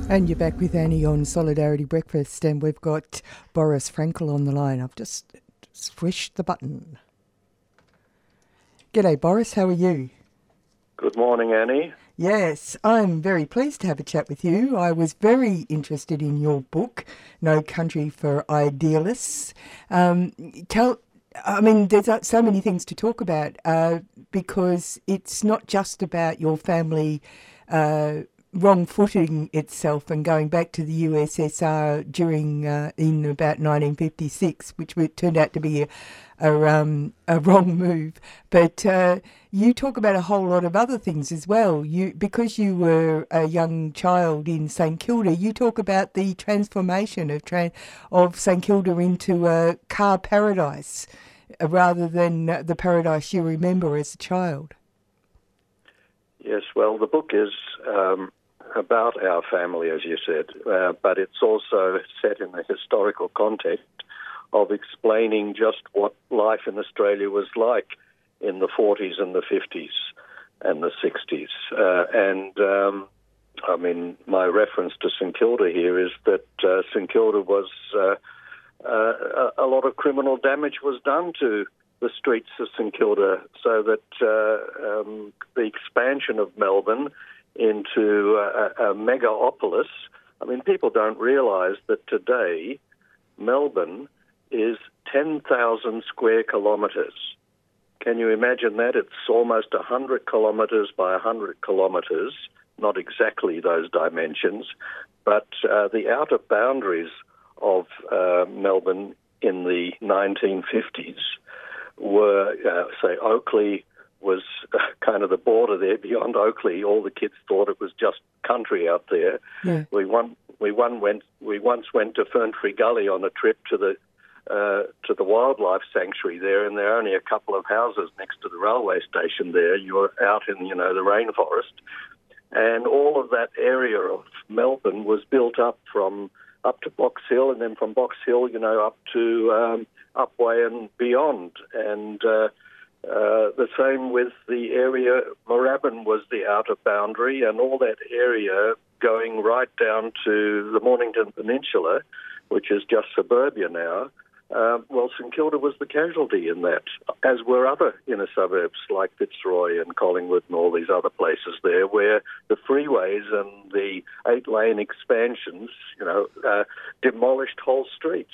And you're back with Annie on Solidarity Breakfast, and we've got Boris Frankel on the line. I've just swished the button. G'day, Boris. How are you? Good morning, Annie. Yes, I'm very pleased to have a chat with you. I was very interested in your book, No Country for Idealists. There's so many things to talk about because it's not just about your family wrong-footing itself and going back to the USSR during in about 1956, which turned out to be a wrong move. But you talk about a whole lot of other things as well. Because you were a young child in St Kilda, you talk about the transformation of St Kilda into a car paradise rather than the paradise you remember as a child. Yes, well, the book is about our family, as you said, but it's also set in the historical context of explaining just what life in Australia was like in the 40s and the 50s and the 60s. My reference to St Kilda here is that St Kilda was a lot of criminal damage was done to the streets of St Kilda, so that the expansion of Melbourne into a megapolis. I mean, people don't realise that today Melbourne is 10,000 square kilometres. Can you imagine that? It's almost 100 kilometres by 100 kilometres, not exactly those dimensions, but the outer boundaries of Melbourne in the 1950s were, say, Oakley was kind of the border there. Beyond Oakley, all the kids thought it was just country out there. Yeah. We once went to Ferntree Gully on a trip to the wildlife sanctuary there, and there are only a couple of houses next to the railway station there. You're out in, the rainforest. And all of that area of Melbourne was built up to Box Hill, and then from Box Hill, up to Upwey and beyond. And the same with the area. Moorabbin was the outer boundary, and all that area going right down to the Mornington Peninsula, which is just suburbia now. St Kilda was the casualty in that, as were other inner suburbs like Fitzroy and Collingwood and all these other places there, where the freeways and the 8-lane expansions, demolished whole streets.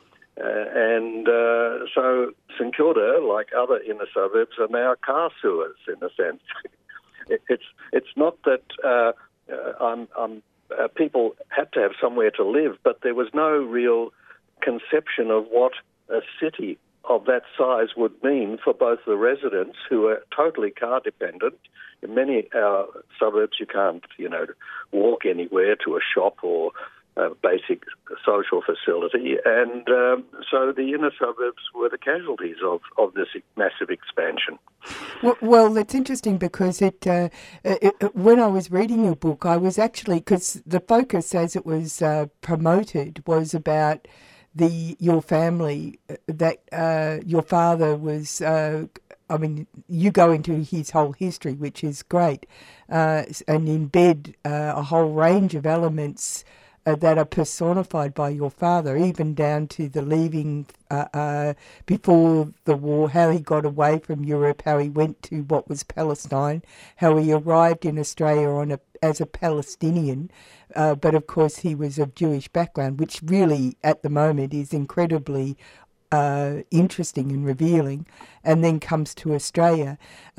So St Kilda, like other inner suburbs, are now car sewers in a sense. It's not that people had to have somewhere to live, but there was no real conception of what a city of that size would mean for both the residents, who are totally car dependent. In many suburbs, you can't, walk anywhere to a shop or a basic social facility, and so the inner suburbs were the casualties of this massive expansion. Well, that's interesting because when I was reading your book, I was actually, because the focus as it was promoted was about your family, that your father was, you go into his whole history, which is great, and embed a whole range of elements that are personified by your father, even down to the leaving before the war, how he got away from Europe, how he went to what was Palestine, how he arrived in Australia as a Palestinian, but of course he was of Jewish background, which really at the moment is incredibly interesting and revealing, and then comes to Australia.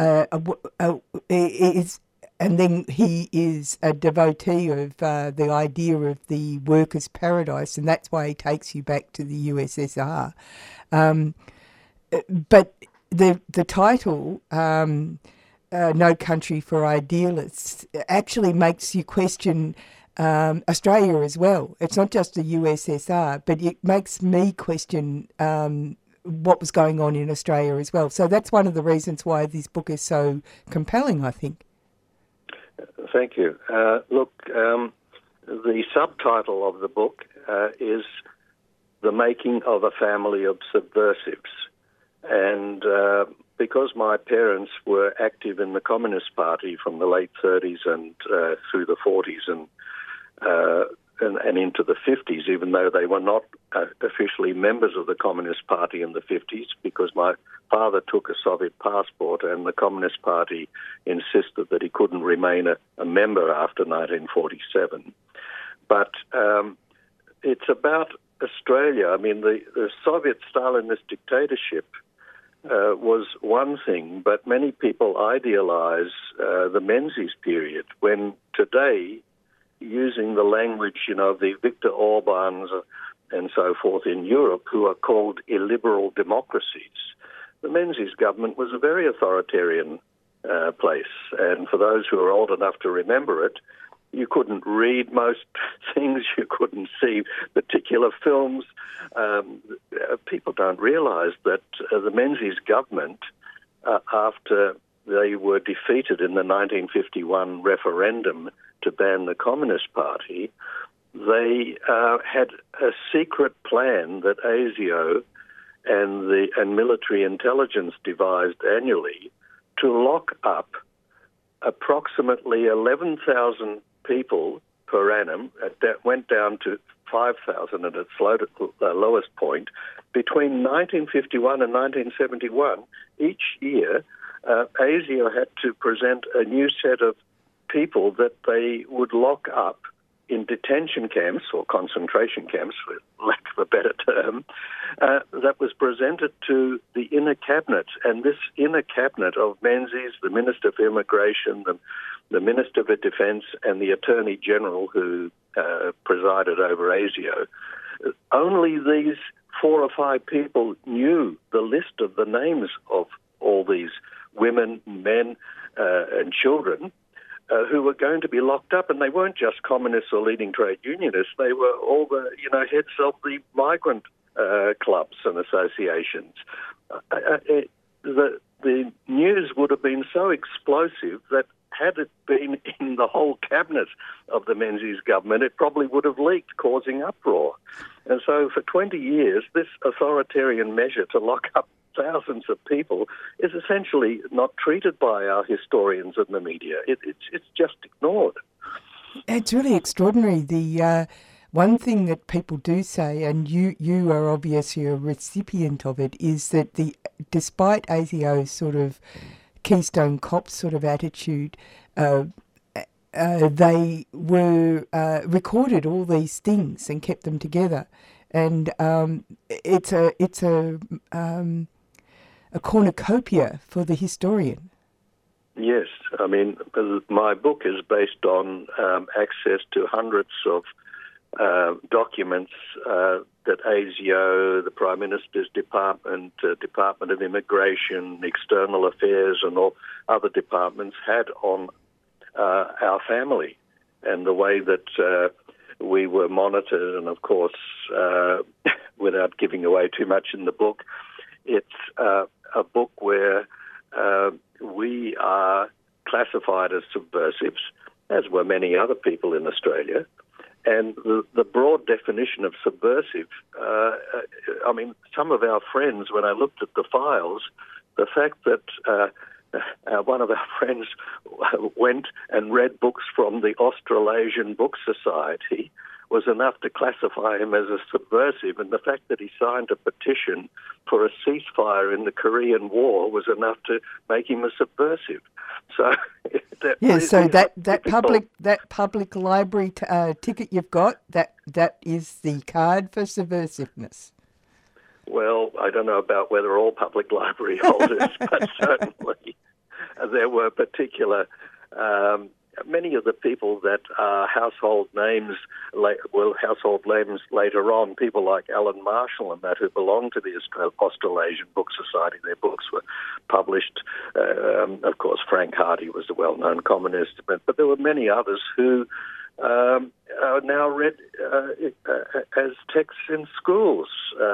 And then he is a devotee of the idea of the workers' paradise, and that's why he takes you back to the USSR. But the title, No Country for Idealists, actually makes you question Australia as well. It's not just the USSR, but it makes me question what was going on in Australia as well. So that's one of the reasons why this book is so compelling, I think. Thank you. The subtitle of the book is The Making of a Family of Subversives. And because my parents were active in the Communist Party from the late 30s and through the 40s and and into the 50s, even though they were not officially members of the Communist Party in the 50s, because my father took a Soviet passport and the Communist Party insisted that he couldn't remain a member after 1947. But it's about Australia. I mean, the Soviet Stalinist dictatorship was one thing, but many people idealize the Menzies period, when today, using the language, the Viktor Orbáns and so forth in Europe, who are called illiberal democracies, the Menzies government was a very authoritarian place. And for those who are old enough to remember it, you couldn't read most things, you couldn't see particular films. People don't realise that the Menzies government, after they were defeated in the 1951 referendum to ban the Communist Party, they had a secret plan that ASIO and military intelligence devised annually to lock up approximately 11,000 people per annum. That went down to 5,000 at its lowest point. Between 1951 and 1971, each year, ASIO had to present a new set of people that they would lock up in detention camps or concentration camps, for lack of a better term, that was presented to the inner cabinet. And this inner cabinet of Menzies, the Minister for Immigration, the Minister for Defence, and the Attorney General who presided over ASIO, only these 4 or 5 people knew the list of the names of all these women, men, and children who were going to be locked up. And they weren't just communists or leading trade unionists. They were all the heads of the migrant clubs and associations. The news would have been so explosive that had it been in the whole cabinet of the Menzies government, it probably would have leaked, causing uproar. And so for 20 years, this authoritarian measure to lock up thousands of people is essentially not treated by our historians and the media. It's just ignored. It's really extraordinary. The one thing that people do say, and you are obviously a recipient of it, is that despite ASIO's sort of Keystone Cops sort of attitude, they were recorded all these things and kept them together, and it's a cornucopia for the historian. Yes, I mean, my book is based on access to hundreds of documents that ASIO, the Prime Minister's Department, Department of Immigration, External Affairs, and all other departments had on our family and the way that we were monitored. And of course, without giving away too much in the book, it's a book where we are classified as subversives, as were many other people in Australia. And the broad definition of subversive, I mean, some of our friends, when I looked at the files, the fact that one of our friends went and read books from the Australasian Book Society was enough to classify him as a subversive, and the fact that he signed a petition for a ceasefire in the Korean War was enough to make him a subversive. So that public library ticket you've got, that is the card for subversiveness. Well, I don't know about whether all public library holders, but certainly there were particular. Many of the people that are household names later on, people like Alan Marshall and that, who belonged to the Australasian Book Society. Their books were published. Of course, Frank Hardy was a well-known communist, but there were many others who are now read as texts in schools.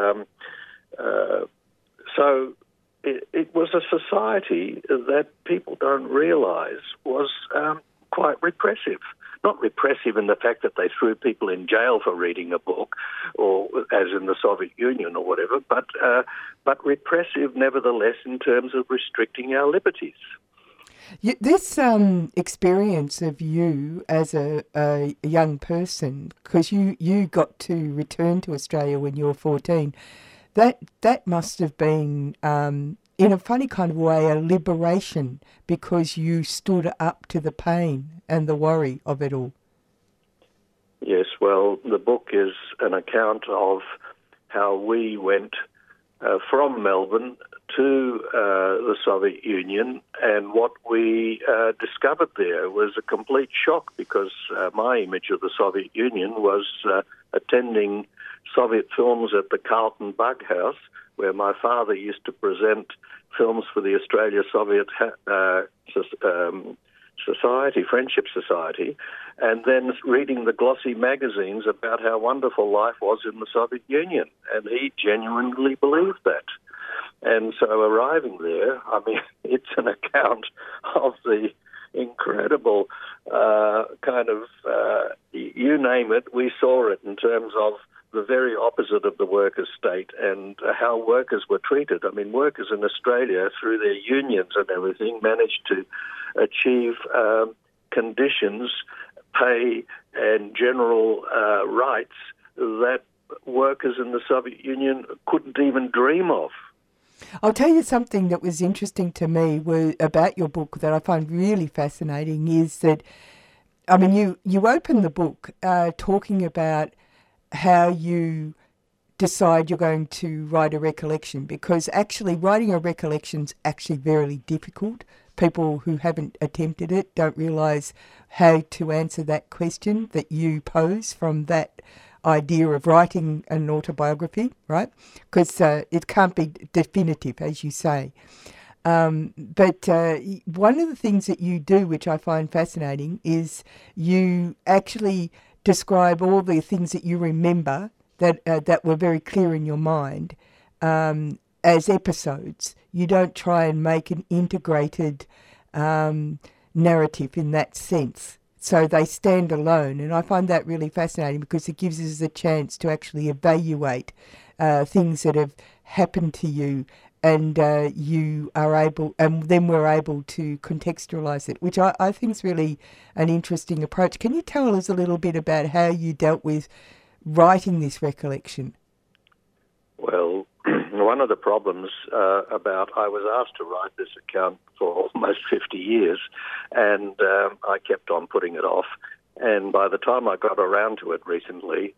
So it was a society that people don't realise was quite repressive. Not repressive in the fact that they threw people in jail for reading a book, or as in the Soviet Union or whatever, but repressive nevertheless in terms of restricting our liberties. This experience of you as a young person, because you got to return to Australia when you were 14, that must have been, in a funny kind of way, a liberation, because you stood up to the pain and the worry of it all. Yes, well, the book is an account of how we went from Melbourne to the Soviet Union, and what we discovered there was a complete shock, because my image of the Soviet Union was attending Soviet films at the Carlton Bug House, where my father used to present films for the Australia-Soviet Society, Friendship Society, and then reading the glossy magazines about how wonderful life was in the Soviet Union. And he genuinely believed that. And so arriving there, I mean, it's an account of the incredible you name it, we saw it in terms of the very opposite of the workers' state, and how workers were treated. I mean, workers in Australia, through their unions and everything, managed to achieve conditions, pay and general rights that workers in the Soviet Union couldn't even dream of. I'll tell you something that was interesting to me about your book that I find really fascinating is that, I mean, you open the book talking about how you decide you're going to write a recollection, because actually writing a recollection is actually very difficult. People who haven't attempted it don't realise how to answer that question that you pose from that idea of writing an autobiography, right? Because it can't be definitive, as you say. But one of the things that you do, which I find fascinating, is you actually describe all the things that you remember that were very clear in your mind as episodes. You don't try and make an integrated narrative in that sense. So they stand alone, and I find that really fascinating, because it gives us a chance to actually evaluate things that have happened to you, and you are able, and then we're able to contextualise it, which I think is really an interesting approach. Can you tell us a little bit about how you dealt with writing this recollection? Well, one of the problems I was asked to write this account for almost 50 years, and I kept on putting it off. And by the time I got around to it recently,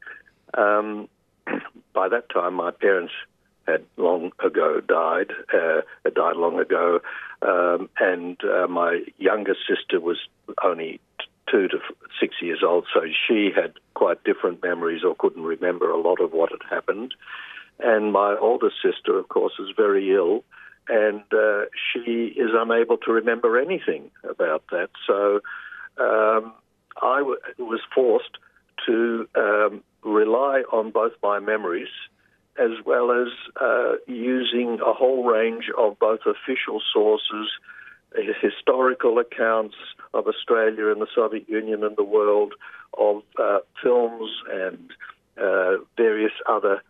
by that time my parents had long ago died, had died long ago, and my youngest sister was only 2 to 6 years old, so she had quite different memories or couldn't remember a lot of what had happened. And my oldest sister, of course, is very ill, and she is unable to remember anything about that. So I was forced to rely on both my memories as well as using a whole range of both official sources, historical accounts of Australia and the Soviet Union and the world, of films and various other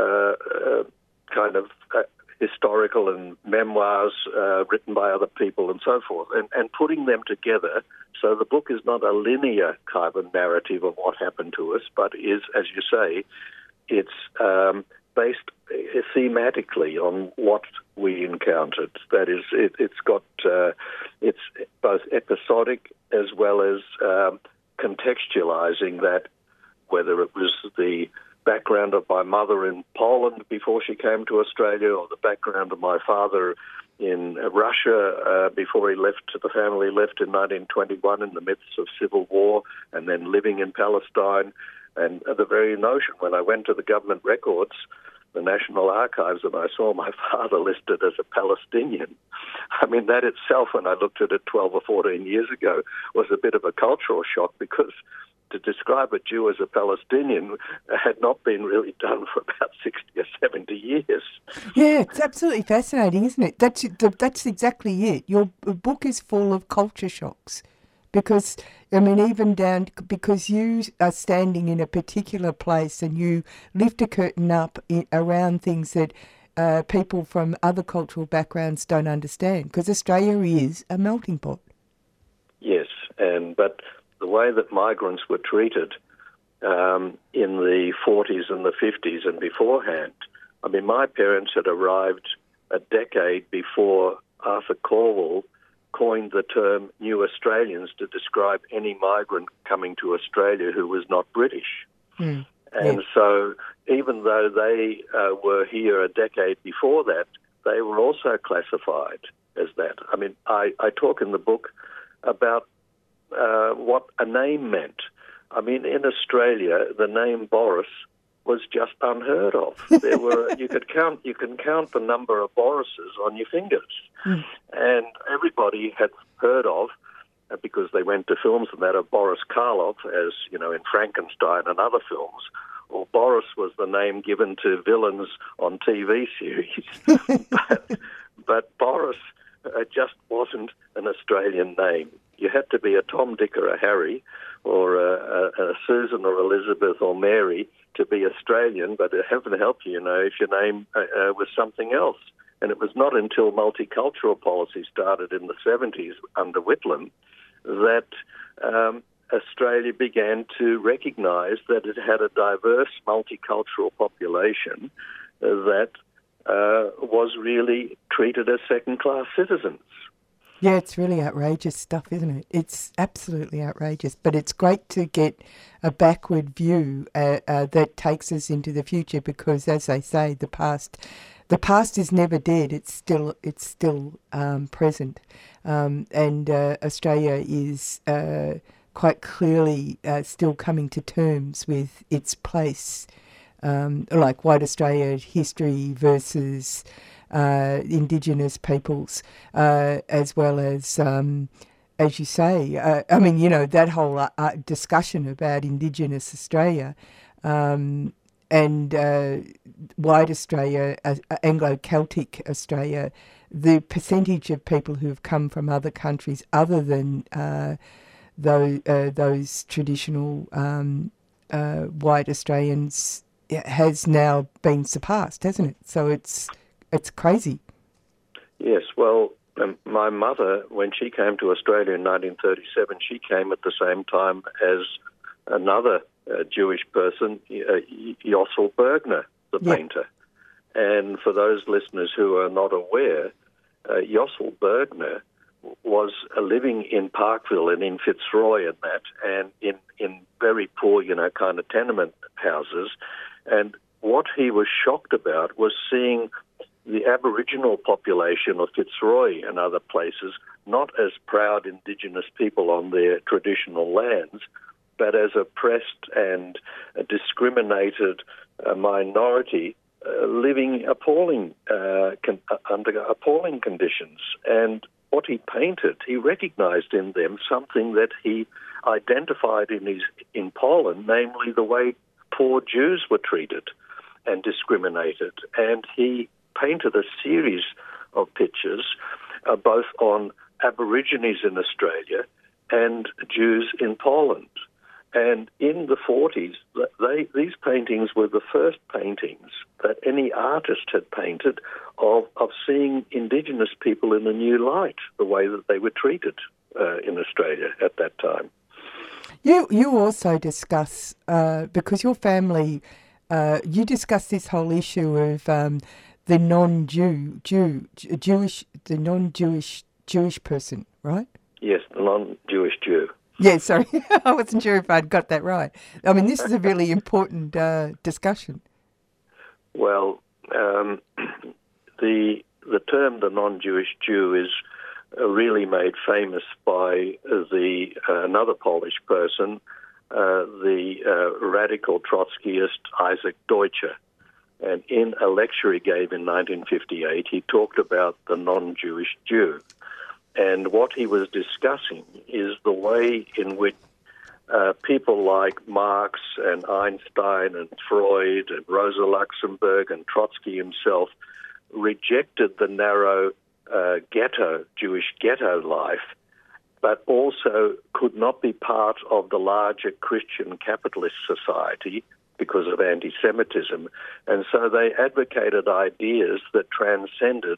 historical and memoirs written by other people and so forth, and putting them together. So the book is not a linear kind of narrative of what happened to us, but is, as you say, it's based thematically on what we encountered. That is, it's both episodic as well as contextualizing that, whether it was the background of my mother in Poland before she came to Australia, or the background of my father in Russia before the family left in 1921 in the midst of civil war, and then living in Palestine. And the very notion, when I went to the government records, the National Archives, and I saw my father listed as a Palestinian, I mean, that itself, when I looked at it 12 or 14 years ago, was a bit of a cultural shock, because to describe a Jew as a Palestinian had not been really done for about 60 or 70 years. Yeah, it's absolutely fascinating, isn't it? That's exactly it. Your book is full of culture shocks, because, I mean, even down, because you are standing in a particular place and you lift a curtain up around things that people from other cultural backgrounds don't understand, because Australia is a melting pot. Yes, but the way that migrants were treated in the 40s and the 50s and beforehand, I mean, my parents had arrived a decade before Arthur Corwell coined the term New Australians to describe any migrant coming to Australia who was not British. Mm. And so even though they were here a decade before that, they were also classified as that. I mean, I talk in the book about what a name meant. I mean, in Australia, the name Boris was just unheard of. There were you can count the number of Borises on your fingers, and everybody had heard of, because they went to films and that, of Boris Karloff, as you know, in Frankenstein and other films. Or Boris was the name given to villains on TV series, but Boris just wasn't an Australian name. You had to be a Tom, Dick, or a Harry, or a Susan, or Elizabeth, or Mary to be Australian, but heaven help you, if your name was something else. And it was not until multicultural policy started in the 70s under Whitlam that Australia began to recognise that it had a diverse multicultural population that was really treated as second-class citizens. Yeah, it's really outrageous stuff, isn't it? It's absolutely outrageous, but it's great to get a backward view that takes us into the future, because, as they say, the past is never dead. It's still present, and Australia is quite clearly still coming to terms with its place, like White Australia history versus Indigenous peoples, as well as you say, I mean, that whole discussion about Indigenous Australia and White Australia, Anglo-Celtic Australia, the percentage of people who have come from other countries other than those traditional white Australians has now been surpassed, hasn't it? So it's crazy. Yes, well, my mother, when she came to Australia in 1937, she came at the same time as another Jewish person, Yossel Bergner, the painter. And for those listeners who are not aware, Yossel Bergner was living in Parkville and in Fitzroy and that, and in very poor, kind of tenement houses. And what he was shocked about was seeing the Aboriginal population of Fitzroy and other places not as proud Indigenous people on their traditional lands, but as oppressed and discriminated minority living under appalling conditions. And what he painted, he recognized in them something that he identified in Poland, namely the way poor Jews were treated and discriminated. And he painted a series of pictures both on Aborigines in Australia and Jews in Poland. And in the 40s, these paintings were the first paintings that any artist had painted of seeing Indigenous people in a new light, the way that they were treated in Australia at that time. You also discuss, because your family, you discuss this whole issue of the non-Jewish Jewish person, right? Yes, the non-Jewish Jew. Yeah, sorry, I wasn't sure if I'd got that right. I mean, this is a really important discussion. Well, the term the non-Jewish Jew is really made famous by another Polish person, the radical Trotskyist Isaac Deutscher. And in a lecture he gave in 1958, he talked about the non-Jewish Jew. And what he was discussing is the way in which people like Marx and Einstein and Freud and Rosa Luxemburg and Trotsky himself rejected the narrow Jewish ghetto life, but also could not be part of the larger Christian capitalist society because of anti-Semitism. And so they advocated ideas that transcended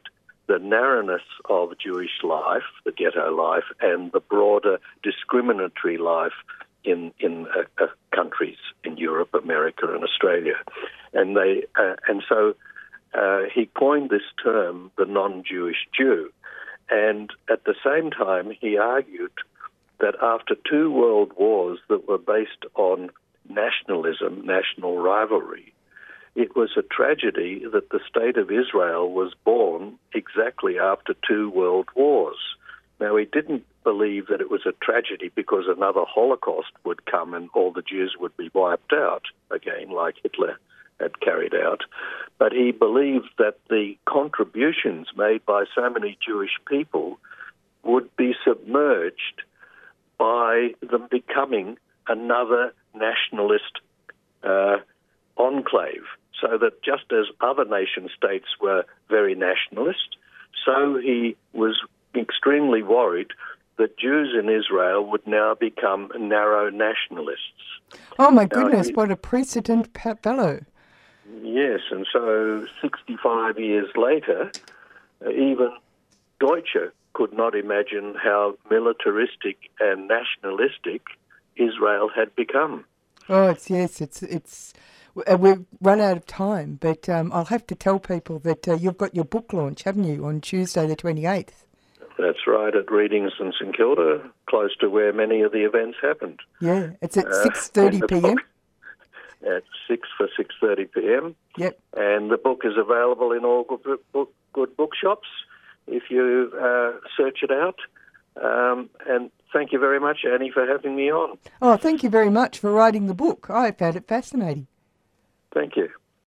the narrowness of Jewish life, the ghetto life, and the broader discriminatory life in countries in Europe, America, and Australia. And so he coined this term, the non-Jewish Jew. And at the same time, he argued that after two world wars that were based on nationalism, national rivalry, it was a tragedy that the State of Israel was born exactly after two world wars. Now, he didn't believe that it was a tragedy because another Holocaust would come and all the Jews would be wiped out again, like Hitler had carried out. But he believed that the contributions made by so many Jewish people would be submerged by them becoming another nationalist enclave. So that just as other nation states were very nationalist, so he was extremely worried that Jews in Israel would now become narrow nationalists. Oh my goodness, what a precedent fellow. Yes, and so 65 years later, even Deutsche could not imagine how militaristic and nationalistic Israel had become. Oh, it's we've run out of time, but I'll have to tell people that you've got your book launch, haven't you, on Tuesday the 28th? That's right, at Readings in St Kilda, close to where many of the events happened. Yeah, it's at 6:30 p.m. At 6:30 p.m. Yep. And the book is available in all good bookshops if you search it out. And thank you very much, Annie, for having me on. Oh, thank you very much for writing the book. I found it fascinating. Thank you.